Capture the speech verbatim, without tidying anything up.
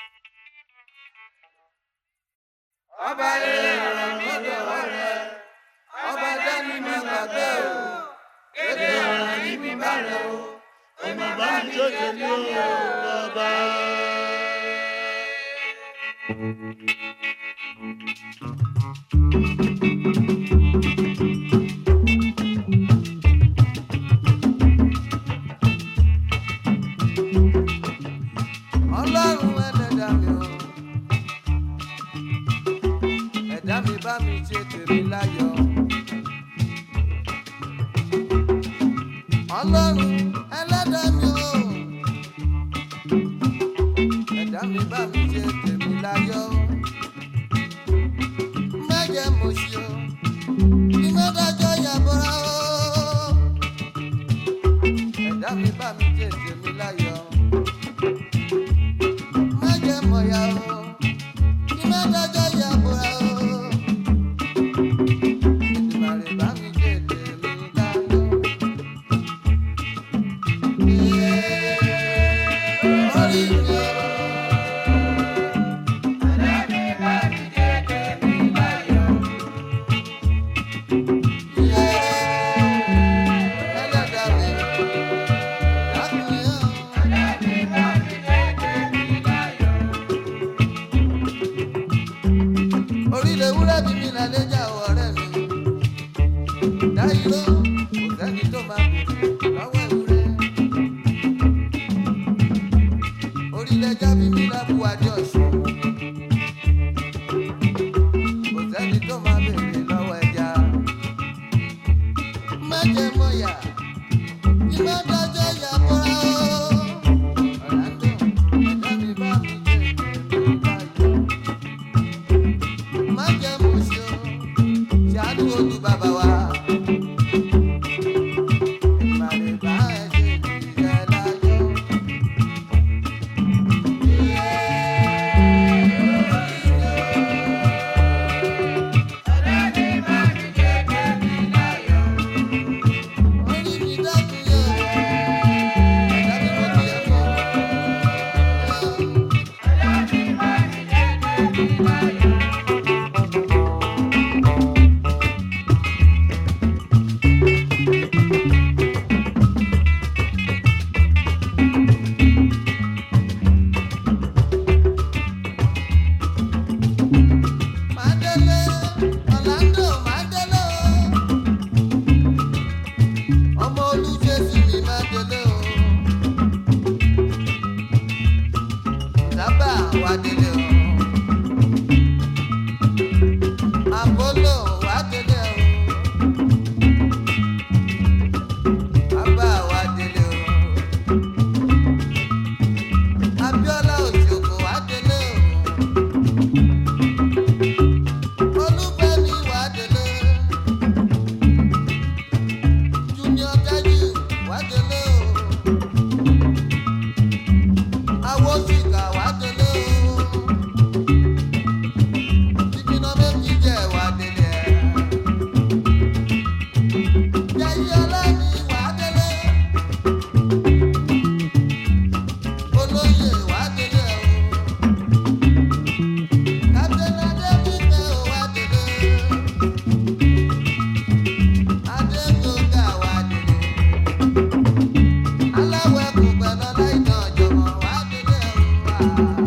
ọba rere ọ̀rọ̀ lọ́dọ̀ ọ̀rẹ́ ọba dání má gbàgbé o kéde ọ̀rọ̀ yìí mi bá rẹ o ọmọ bá mi tó tẹ̀lé o ọba. Ọlọ́run ẹlẹ́dàá mi o ẹ̀dá mi bá mi ṣe tèmi láyọ̀. Ọlọ́run ẹlẹ́dàá mi o ẹ̀dá mi bá mi ṣe tèmi láyọ̀. Má jẹ́ mo ṣe o ní mẹ́dájọ́ yàbọ̀ra o ẹ̀dá mi bá mi ṣe tèmi láyọ̀. Má jẹ́ mo yà o ní mẹ́dájọ́ yàbọ̀ra o. Orílẹ̀ ewúrẹ́ bí mi là lẹ́jà ọ̀rẹ́ mi. Dáyìí ló kò sẹ́ni tó máa bèrè lọ́wọ́ ewúrẹ́. Orílẹ̀ ẹja bí mi là bu adé ọ̀ṣun. Kò sẹ́ni tó máa bèrè lọ́wọ́ ẹja. Má jẹ́ mọ̀yà ní má dájọ́ ìyá bọ́ra o. Ọ̀làndó ẹ̀dá mi bá mi jẹ́ ìgbẹ́ láyọ̀. Má jẹ́ mo ṣe o, ṣàánú olú bàbá wa. Ìmàlè bá ẹ ṣe ìjẹ́ láyọ̀. Orí mi dákun yẹ̀ o, ẹ̀dá mi mo ti yẹ kọ́. Mádélé, Ọ̀làndó Mádélé o. Ọmọ Olújésù mi Mádélé o. Dábà wá délé o. Àpólò wá délé o. Bàbá wá délé o. Abíọ́lá Òjòkó wá délé o. Olúfẹ́mi wá délé. Junior Kájú wá délé o. Awosika wá délé o. Ìgbìnà méjì jẹ́ wá délé. Jẹ́yí ọlọ́ni wá délé. Olóyè wá délé o. Captain Adébíyẹ o wá délé. Adégbòga wá délé. Aláwẹ̀ kò gbẹ̀nà láì náà jọ̀mọ̀ wá délé o wá.